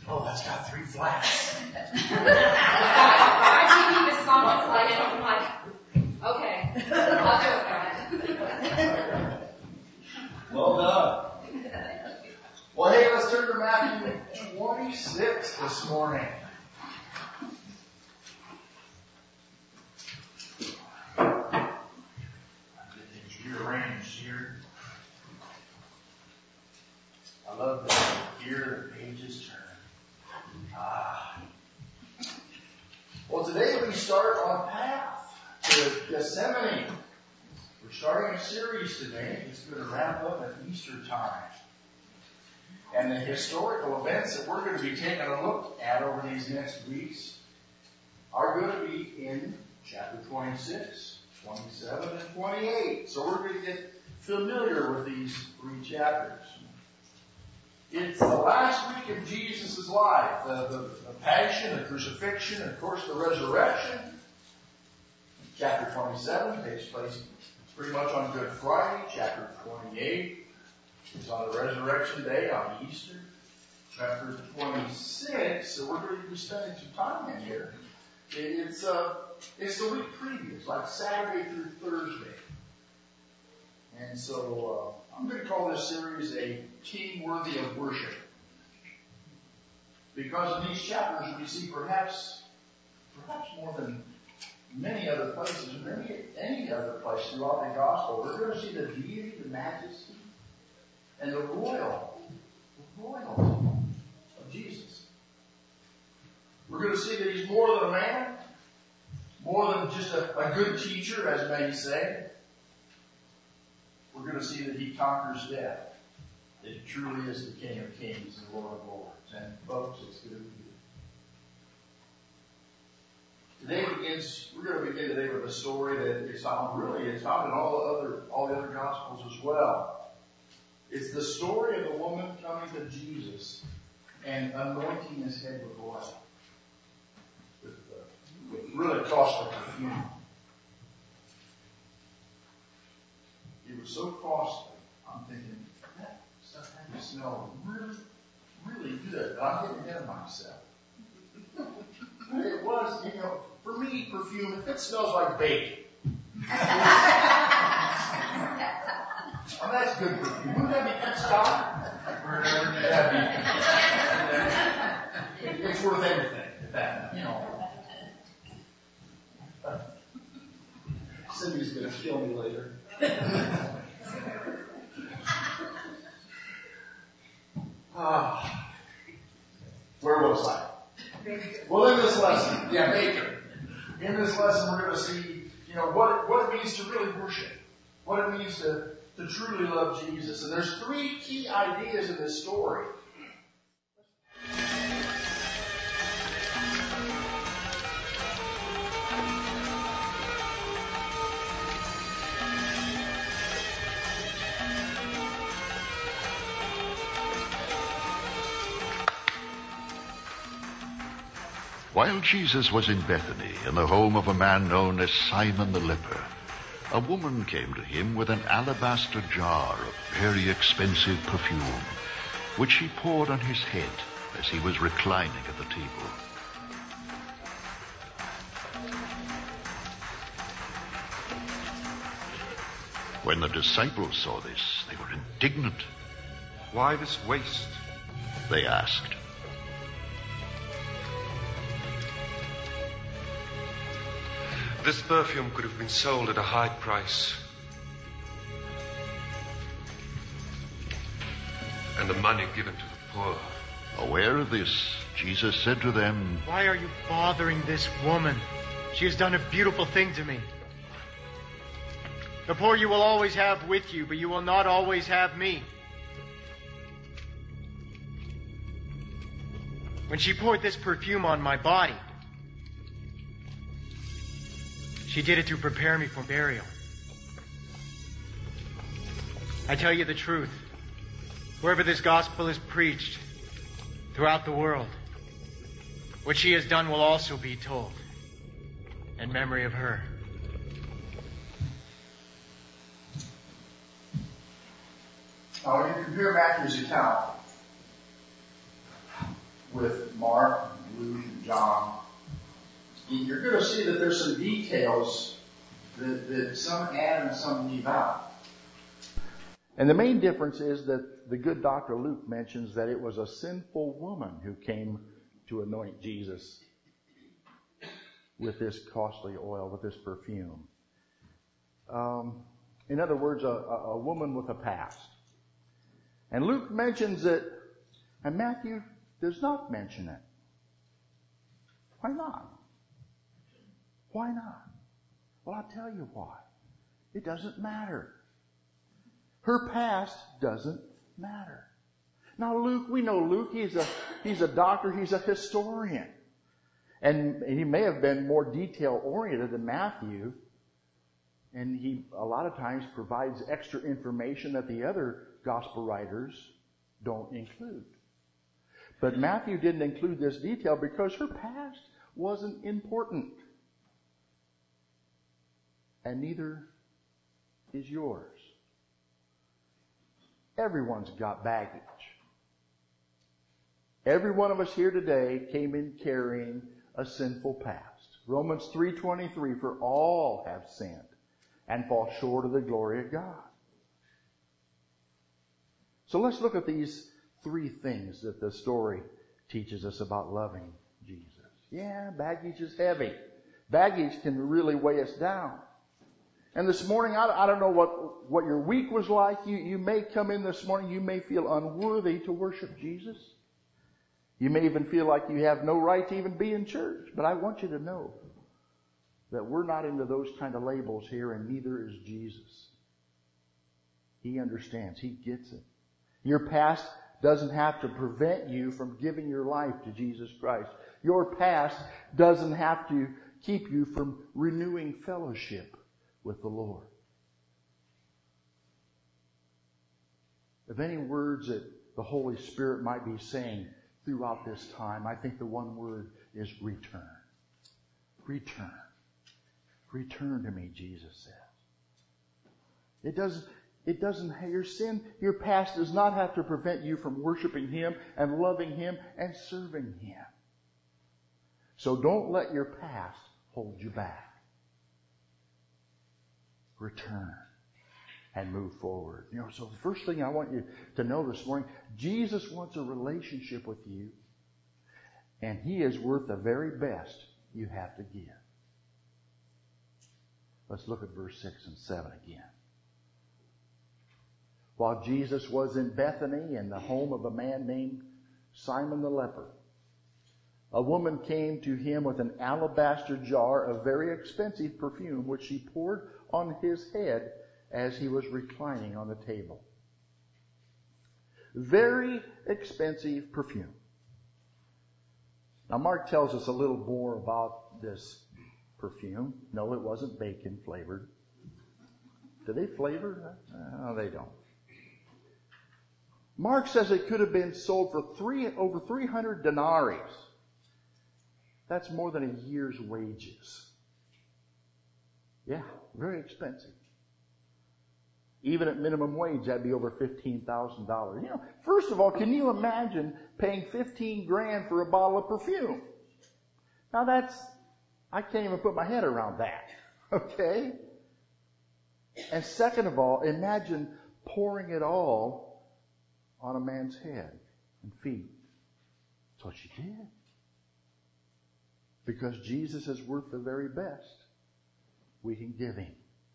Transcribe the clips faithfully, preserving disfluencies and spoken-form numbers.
Oh, that's got three flats. Our T V was somewhat like it. I'm like, okay, I'll do it, Brian. Well done. Well, hey, let's turn to Matthew twenty-six this morning. Get things rearranged here. I love that here the pages turn. Ah. Well, today we start on path to Gethsemane. We're starting a series today. It's going to wrap up at Easter time. And the historical events that we're going to be taking a look at over these next weeks are going to be in chapter twenty-six, twenty-seven, and twenty-eight. So we're going to get familiar with these three chapters. It's the last week of Jesus' life. The, the, the passion, the crucifixion, and of course the resurrection. Chapter twenty-seven takes place pretty much on Good Friday. Chapter twenty-eight is on the resurrection day on Easter. Chapter twenty-six, so we're going to be spending some time in here. It's uh, it's the week previous, like Saturday through Thursday. And so uh, I'm going to call this series a King Worthy of Worship. Because in these chapters we see perhaps, perhaps more than many other places, many any other place throughout the gospel, we're going to see the deity, the majesty, and the royal, the royalty of Jesus. We're going to see that he's more than a man, more than just a, a good teacher, as many say. We're going to see that he conquers death, that he truly is the King of Kings and Lord of Lords. And folks, it's good to be here. Today begins, we're going to begin today with a story that is found, really, it's found in all the other, all the other Gospels as well. It's the story of the woman coming to Jesus and anointing his head with oil. With, uh, with really costly perfume. It was so costly, I'm thinking, that stuff had to smell really, really good. But I'm getting ahead of myself. It was, you know, for me, perfume, if it smells like bacon. Oh, that's good perfume. Wouldn't that be good stock? That'd be, it's worth everything. That, you know. Cindy's going to kill me later. uh, where was I? Well, in this lesson, yeah, Baker. In this lesson, we're going to see, you know, what, what it means to really worship. What it means to, to truly love Jesus. And there's three key ideas in this story. While Jesus was in Bethany, in the home of a man known as Simon the leper, a woman came to him with an alabaster jar of very expensive perfume, which she poured on his head as he was reclining at the table. When the disciples saw this, they were indignant. Why this waste? They asked. This perfume could have been sold at a high price. And the money given to the poor. Aware of this, Jesus said to them, "Why are you bothering this woman? She has done a beautiful thing to me. The poor you will always have with you, but you will not always have me. When she poured this perfume on my body, she did it to prepare me for burial. I tell you the truth. Wherever this gospel is preached throughout the world, what she has done will also be told in memory of her." Now, when you compare Matthew's account with Mark, Luke, and John, you're going to see that there's some details that, that some add and some leave out. And the main difference is that the good Doctor Luke mentions that it was a sinful woman who came to anoint Jesus with this costly oil, with this perfume. Um, in other words, a, a, a woman with a past. And Luke mentions it, and Matthew does not mention it. Why not? Why not? Well, I'll tell you why. It doesn't matter. Her past doesn't matter. Now, Luke, we know Luke, he's a, he's a doctor, he's a historian. And he may have been more detail-oriented than Matthew. And he, a lot of times, provides extra information that the other gospel writers don't include. But Matthew didn't include this detail because her past wasn't important. And neither is yours. Everyone's got baggage. Every one of us here today came in carrying a sinful past. Romans three twenty-three, for all have sinned and fall short of the glory of God. So let's look at these three things that the story teaches us about loving Jesus. Yeah, baggage is heavy. Baggage can really weigh us down. And this morning, I, I don't know what, what your week was like. You, you may come in this morning, you may feel unworthy to worship Jesus. You may even feel like you have no right to even be in church. But I want you to know that we're not into those kind of labels here, and neither is Jesus. He understands. He gets it. Your past doesn't have to prevent you from giving your life to Jesus Christ. Your past doesn't have to keep you from renewing fellowship with the Lord. If any words that the Holy Spirit might be saying throughout this time, I think the one word is return. Return. Return to me, Jesus says. It doesn't, it doesn't, your sin, your past does not have to prevent you from worshiping Him and loving Him and serving Him. So don't let your past hold you back. Return and move forward. You know, so the first thing I want you to know this morning, Jesus wants a relationship with you, and He is worth the very best you have to give. Let's look at verse six and seven again. While Jesus was in Bethany in the home of a man named Simon the leper, a woman came to him with an alabaster jar of very expensive perfume, which she poured on his head as he was reclining on the table. Very expensive perfume. Now, Mark tells us a little more about this perfume. No, it wasn't bacon flavored. Do they flavor? No, they don't. Mark says it could have been sold for three over three hundred denarii. That's more than a year's wages. Yeah, very expensive. Even at minimum wage, that'd be over fifteen thousand dollars. You know, first of all, can you imagine paying fifteen grand for a bottle of perfume? Now that's, I can't even put my head around that. Okay? And second of all, imagine pouring it all on a man's head and feet. That's what she did. Because Jesus is worth the very best we can give Him.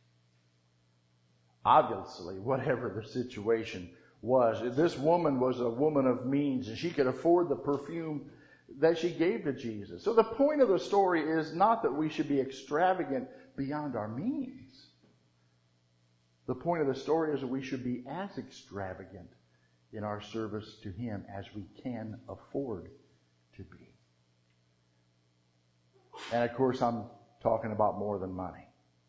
Obviously, whatever the situation was, this woman was a woman of means, and she could afford the perfume that she gave to Jesus. So the point of the story is not that we should be extravagant beyond our means. The point of the story is that we should be as extravagant in our service to Him as we can afford to be. And of course, I'm talking about more than money.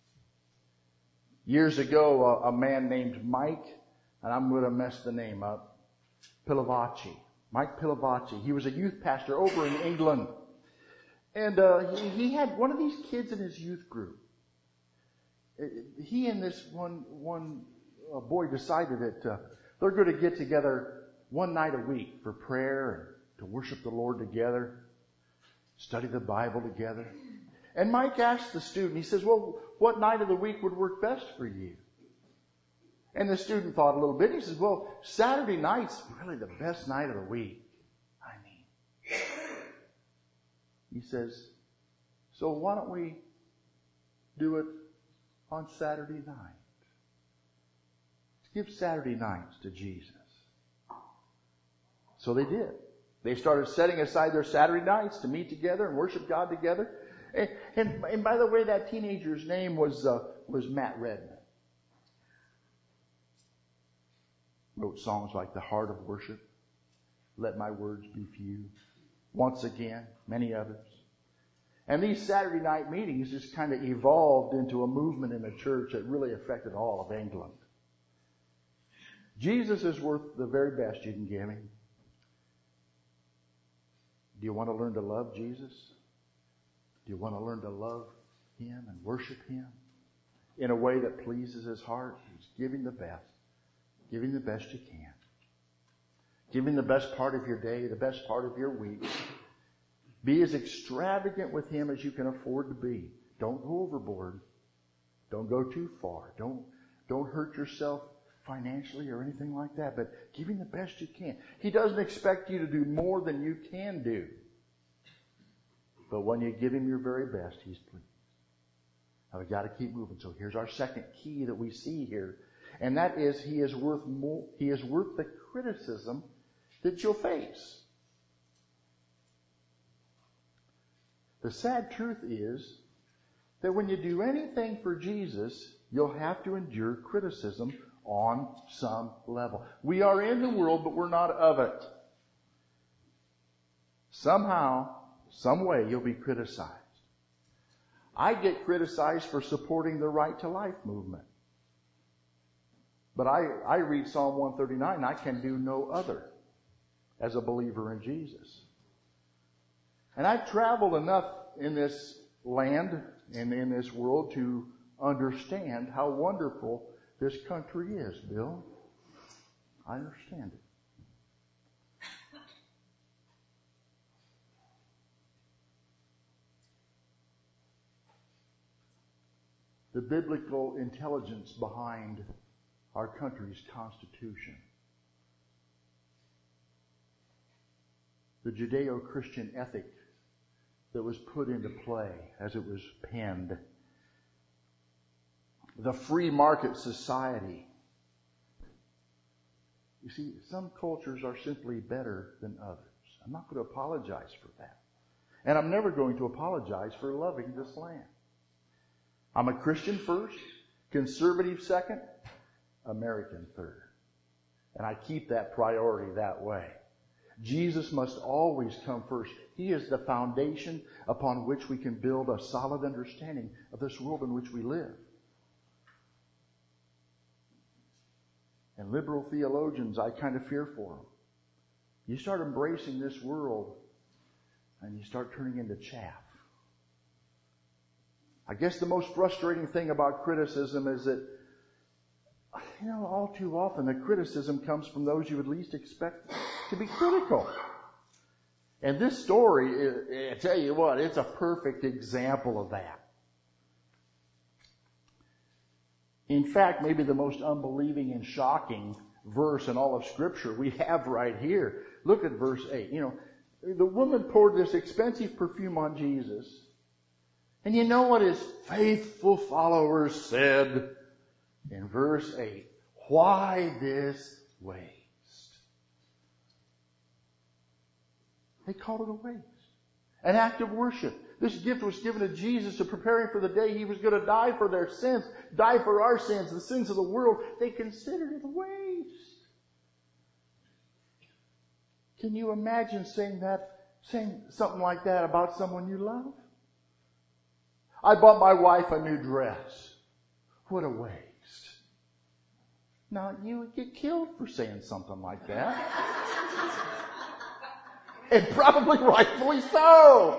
Years ago, a, a man named Mike, and I'm going to mess the name up, Pilavacci. Mike Pilavacci. He was a youth pastor over in England. And uh, he, he had one of these kids in his youth group. He and this one, one uh, boy decided that uh, they're going to get together one night a week for prayer to worship the Lord together, study the Bible together. And Mike asked the student, he says, well, what night of the week would work best for you? And the student thought a little bit. He says, well, Saturday night's really the best night of the week. I mean, he says, so why don't we do it on Saturday night? Let's give Saturday nights to Jesus. So they did. They started setting aside their Saturday nights to meet together and worship God together. And, and, and by the way, that teenager's name was uh, was Matt Redman. Wrote songs like The Heart of Worship, Let My Words Be Few, Once Again, many others. And these Saturday night meetings just kind of evolved into a movement in the church that really affected all of England. Jesus is worth the very best you can give him. Do you want to learn to love Jesus? Do you want to learn to love him and worship him in a way that pleases his heart? He's giving the best. Giving the best you can. Giving the best part of your day, the best part of your week. Be as extravagant with him as you can afford to be. Don't go overboard. Don't go too far. Don't, don't hurt yourself financially or anything like that, but give him the best you can. He doesn't expect you to do more than you can do. But when you give him your very best, he's pleased. Now we've got to keep moving. So here's our second key that we see here. And that is he is worth more, he is worth the criticism that you'll face. The sad truth is that when you do anything for Jesus, you'll have to endure criticism on some level. We are in the world, but we're not of it. Somehow, some way, you'll be criticized. I get criticized for supporting the Right to Life movement. But I, I read Psalm one thirty-nine, I can do no other as a believer in Jesus. And I've traveled enough in this land and in this world to understand how wonderful this country is, Bill. I understand it. The biblical intelligence behind our country's Constitution. The Judeo-Christian ethic that was put into play as it was penned. The free market society. You see, some cultures are simply better than others. I'm not going to apologize for that. And I'm never going to apologize for loving this land. I'm a Christian first, conservative second, American third. And I keep that priority that way. Jesus must always come first. He is the foundation upon which we can build a solid understanding of this world in which we live. And liberal theologians, I kind of fear for them. You start embracing this world and you start turning into chaff. I guess the most frustrating thing about criticism is that, you know, all too often the criticism comes from those you would least expect to be critical. And this story, I tell you what, it's a perfect example of that. In fact, maybe the most unbelieving and shocking verse in all of Scripture we have right here. Look at verse eight. You know, the woman poured this expensive perfume on Jesus. And you know what his faithful followers said in verse eight? Why this waste? They called it a waste. An act of worship. This gift was given to Jesus to prepare him for the day he was going to die for their sins, die for our sins, the sins of the world. They considered it a waste. Can you imagine saying that, saying something like that about someone you love? I bought my wife a new dress. What a waste. Now, you would get killed for saying something like that. And probably rightfully so.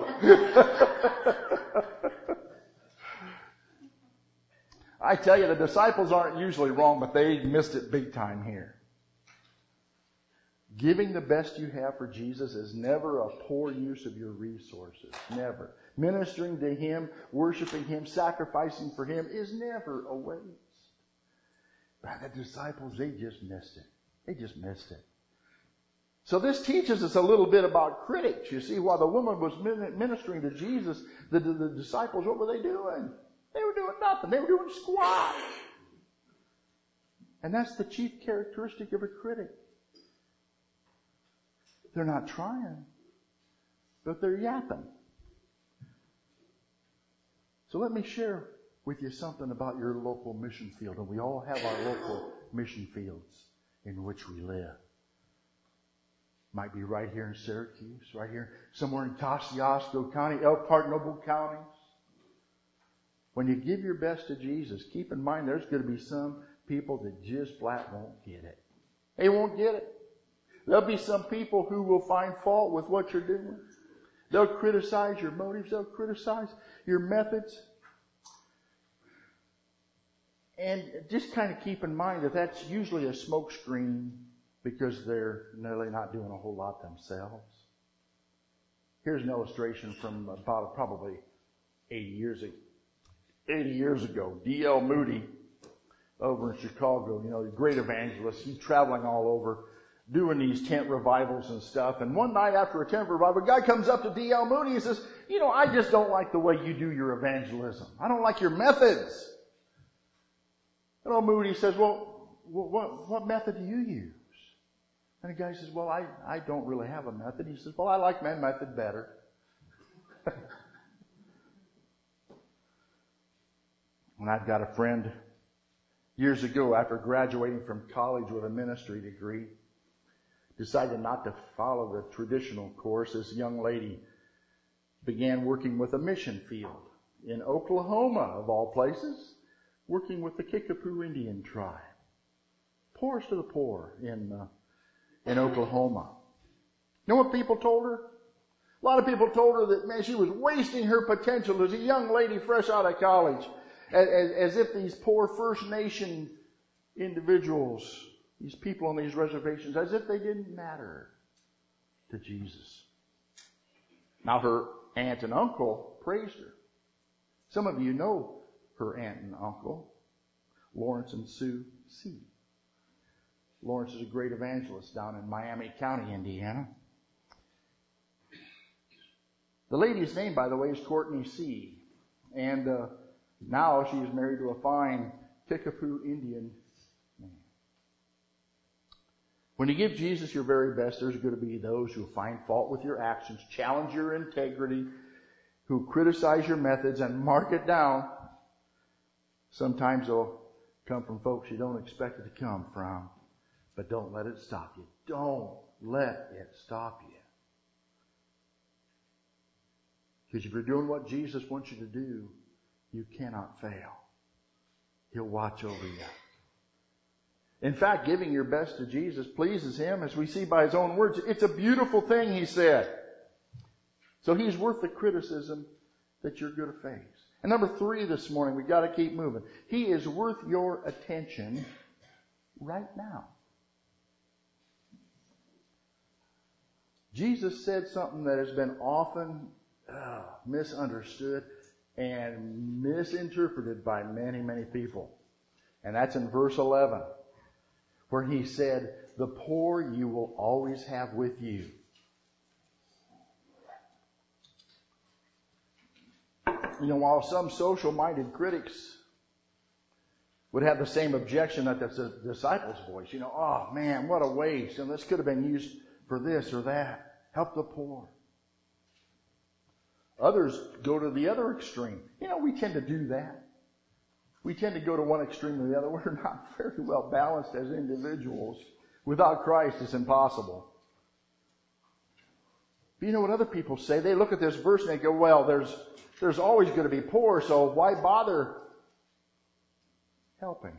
I tell you, the disciples aren't usually wrong, but they missed it big time here. Giving the best you have for Jesus is never a poor use of your resources. Never. Ministering to Him, worshiping Him, sacrificing for Him is never a waste. But the disciples, they just missed it. They just missed it. So this teaches us a little bit about critics. You see, while the woman was ministering to Jesus, the, the, the disciples, what were they doing? They were doing nothing. They were doing squat. And that's the chief characteristic of a critic. They're not trying, but they're yapping. So let me share with you something about your local mission field. And we all have our local mission fields in which we live. Might be right here in Syracuse, right here, somewhere in Kosciuszko County, Elk Park, Noble counties. When you give your best to Jesus, keep in mind there's going to be some people that just flat won't get it. They won't get it. There'll be some people who will find fault with what you're doing. They'll criticize your motives. They'll criticize your methods. And just kind of keep in mind that that's usually a smokescreen because they're really not doing a whole lot themselves. Here's an illustration from about probably eighty years ago. eighty years ago, D L Moody over in Chicago, you know, the great evangelist. He's traveling all over doing these tent revivals and stuff. And one night after a tent revival, a guy comes up to D L Moody and says, you know, I just don't like the way you do your evangelism. I don't like your methods. And old Moody says, well, what, what method do you use? And the guy says, well, I, I don't really have a method. He says, well, I like my method better. And I've got a friend years ago, after graduating from college with a ministry degree, decided not to follow the traditional course. This young lady began working with a mission field in Oklahoma, of all places, working with the Kickapoo Indian tribe. Poorest of the poor in uh, in Oklahoma. You know what people told her? A lot of people told her that, man, she was wasting her potential as a young lady fresh out of college, as, as, as if these poor First Nation individuals, these people on these reservations, as if they didn't matter to Jesus. Now her aunt and uncle praised her. Some of you know her aunt and uncle, Lawrence and Sue C. Lawrence is a great evangelist down in Miami County, Indiana. The lady's name, by the way, is Courtney C. And uh, now she is married to a fine Kickapoo Indian man. When you give Jesus your very best, there's going to be those who find fault with your actions, challenge your integrity, who criticize your methods and mark it down. Sometimes they'll come from folks you don't expect it to come from. But don't let it stop you. Don't let it stop you. Because if you're doing what Jesus wants you to do, you cannot fail. He'll watch over you. In fact, giving your best to Jesus pleases Him, as we see by His own words. It's a beautiful thing, He said. So He's worth the criticism that you're going to face. And number three this morning, we've got to keep moving. He is worth your attention right now. Jesus said something that has been often uh, misunderstood and misinterpreted by many, many people. And that's in verse eleven, where He said, the poor you will always have with you. You know, while some social-minded critics would have the same objection that the disciples voiced, you know, oh man, what a waste, and this could have been used for this or that. Help the poor. Others go to the other extreme. You know, we tend to do that. We tend to go to one extreme or the other. We're not very well balanced as individuals. Without Christ, it's impossible. But you know what other people say? They look at this verse and they go, well, there's there's always going to be poor, so why bother helping?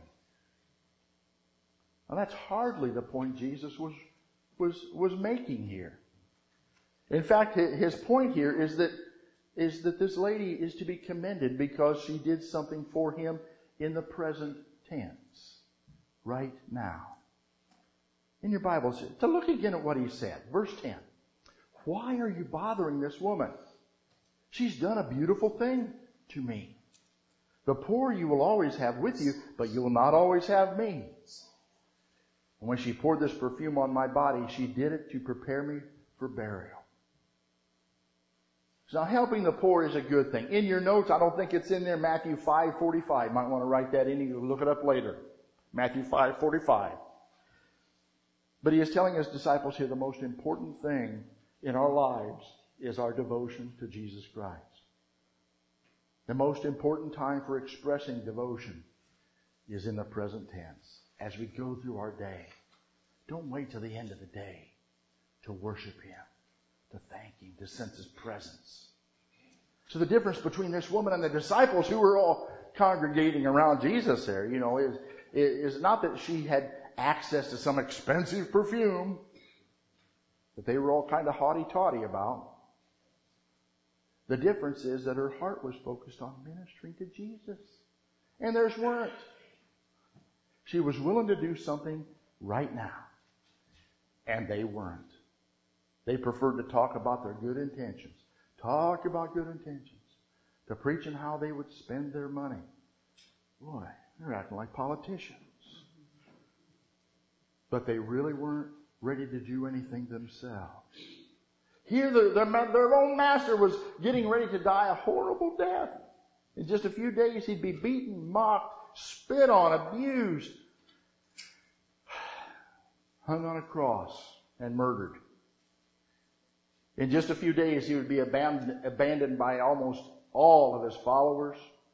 Well, that's hardly the point Jesus was was was making here. In fact, his point here is that is that this lady is to be commended because she did something for Him in the present tense, right now. in your Bibles, to look again at what he said. Verse ten. Why are you bothering this woman? She's done a beautiful thing to me. The poor you will always have with you, but you will not always have me. And when she poured this perfume on my body, she did it to prepare me for burial. So now helping the poor is a good thing. In your notes, I don't think it's in there, Matthew five forty-five. You might want to write that in. You can look it up later. Matthew five forty-five. But he is telling his disciples here the most important thing in our lives is our devotion to Jesus Christ. The most important time for expressing devotion is in the present tense. As we go through our day, don't wait till the end of the day to worship Him, to thank Him, to sense His presence. So the difference between this woman and the disciples who were all congregating around Jesus there, you know, is, is not that she had access to some expensive perfume that they were all kind of haughty-taughty about. The difference is that her heart was focused on ministering to Jesus. And theirs weren't. She was willing to do something right now. And they weren't. They preferred to talk about their good intentions. Talk about good intentions. To preaching how they would spend their money. Boy, they're acting like politicians. But they really weren't ready to do anything themselves. Here, the, the, their own master was getting ready to die a horrible death. In just a few days, he'd be beaten, mocked, spit on, abused, hung on a cross, and murdered. In just a few days, he would be abandoned, abandoned by almost all of his followers,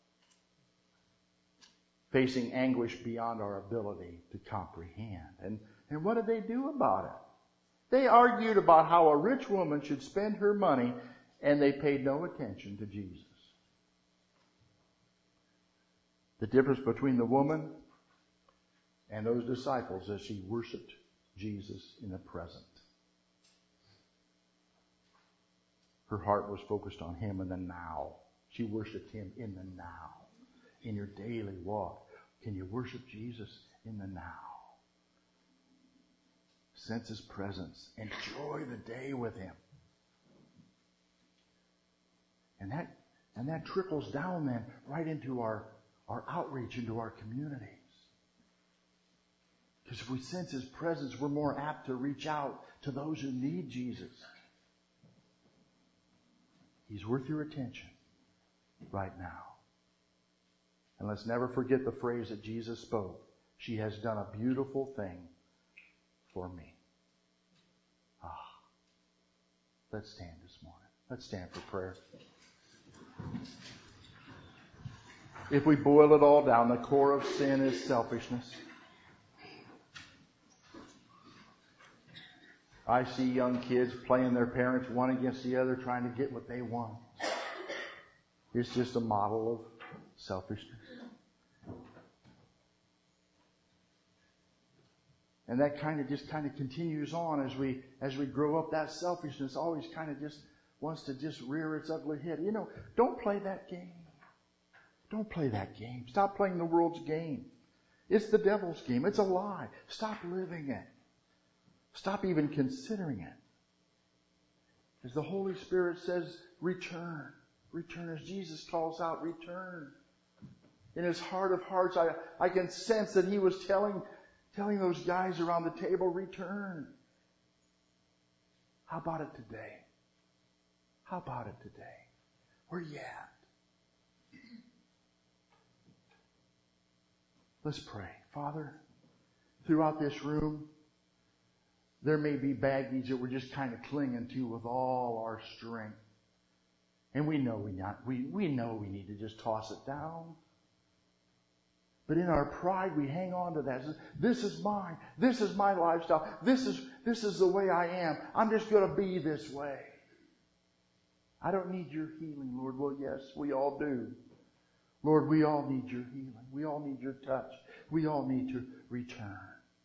facing anguish beyond our ability to comprehend. And, and what did they do about it? They argued about how a rich woman should spend her money, and they paid no attention to Jesus. The difference between the woman and those disciples is she worshiped Jesus in the present. Her heart was focused on Him in the now. She worshiped Him in the now. In your daily walk, can you worship Jesus in the now? Sense His presence. Enjoy the day with Him. And that, and that trickles down then right into our, our outreach, into our communities. Because if we sense His presence, we're more apt to reach out to those who need Jesus. He's worth your attention right now. And let's never forget the phrase that Jesus spoke. She has done a beautiful thing for me. Ah. Let's stand this morning. Let's stand for prayer. If we boil it all down, the core of sin is selfishness. I see young kids playing their parents one against the other, trying to get what they want. It's just a model of selfishness. And that kind of just kind of continues on as we as we grow up. That selfishness always kind of just wants to just rear its ugly head. You know, don't play that game. Don't play that game. Stop playing the world's game. It's the devil's game. It's a lie. Stop living it. Stop even considering it. As the Holy Spirit says, return. Return. As Jesus calls out, return. In His heart of hearts, I, I can sense that He was telling, telling those guys around the table, return. How about it today? How about it today? Where you at? Let's pray. Father, throughout this room, there may be baggage that we're just kind of clinging to with all our strength. And we know we not we, we know we need to just toss it down. But in our pride, we hang on to that. This is mine. This is my lifestyle. This is this is the way I am. I'm just going to be this way. I don't need your healing, Lord. Well, yes, we all do. Lord, we all need your healing. We all need your touch. We all need to return.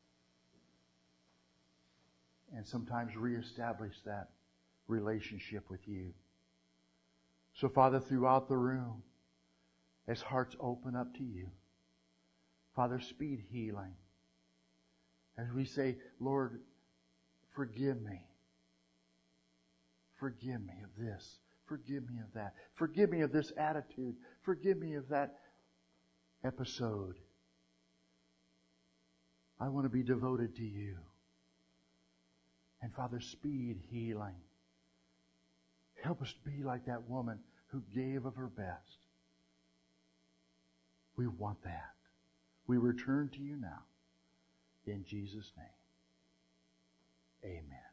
And sometimes reestablish that relationship with you. So, Father, throughout the room, as hearts open up to you, Father, speed healing. As we say, Lord, forgive me. Forgive me of this. Forgive me of that. Forgive me of this attitude. Forgive me of that episode. I want to be devoted to you. And Father, speed healing. Help us be like that woman who gave of her best. We want that. We return to you now. In Jesus' name. Amen.